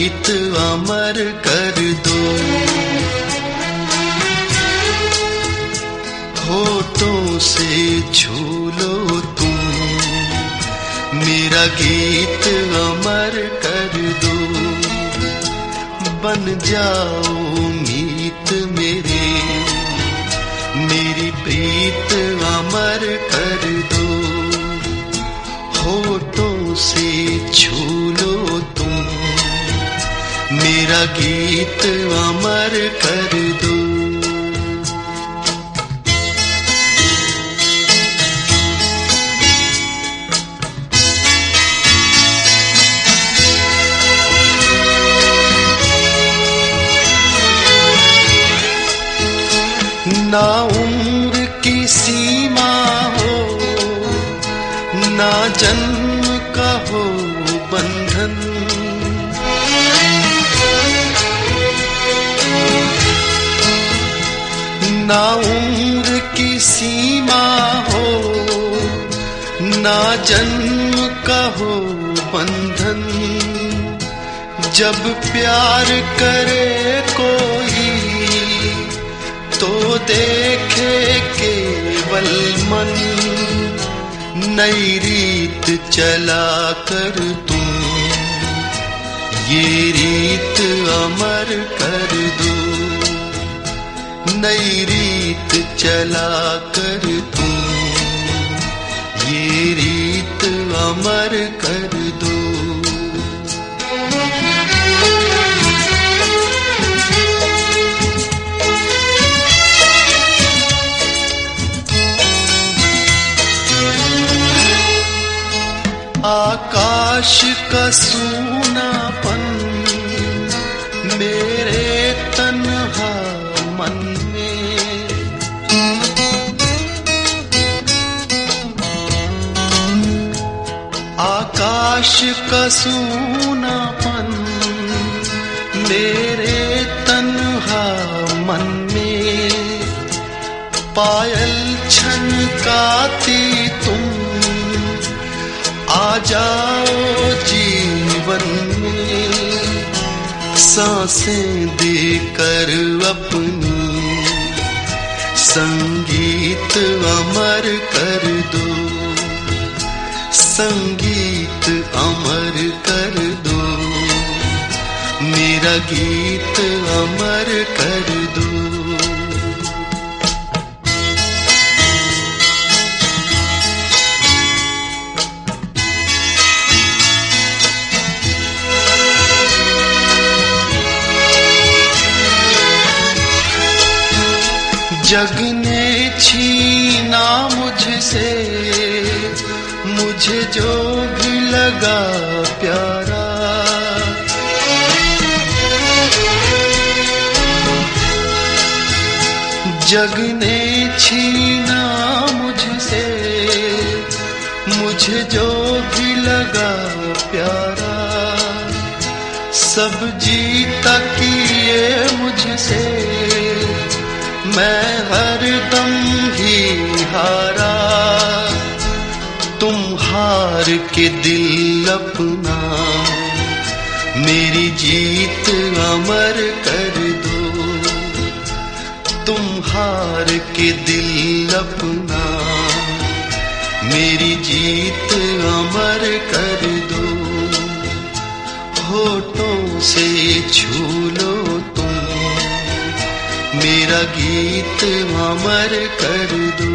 गीत अमर कर दो। होठों से छू लो तुम, मेरा गीत अमर कर दो। बन जाओ मीत मेरे, मेरी प्रीत अमर कर दो। होठों से छू लो तुम, मेरा गीत अमर कर दो। ना उम्र की सीमा हो, ना जन्म का हो बंधन। ना उम्र की सीमा हो, ना जन्म का हो बंधन। जब प्यार करे कोई तो देखे केवल मन। नई रीत चला कर तुम, ये रीत अमर कर दो। नई रीत चला कर तुम, ये रीत अमर कर दो। आकाश का सूनापन मेरे तन्हा मन में, आकाश का सूनापन मेरे तन्हा मन में। पायल छनकाती तुम, आ जाओ जीवन में। सांसें देकर अपनी संगीत अमर कर दो। संगीत अमर कर दो, मेरा गीत अमर कर दो। जग ने छीना मुझसे, मुझे जो भी लगा प्यारा। जग ने छीना मुझसे, मुझे जो भी लगा प्यारा। सब जीता किए मुझसे, मैं हरदम ही हारा। तुम हार के दिल अपना, मेरी जीत अमर कर दो। तुम हार के दिल अपना, मेरी जीत अमर कर दो। होठों से छू लो तुम, मेरा गीत अमर कर दो।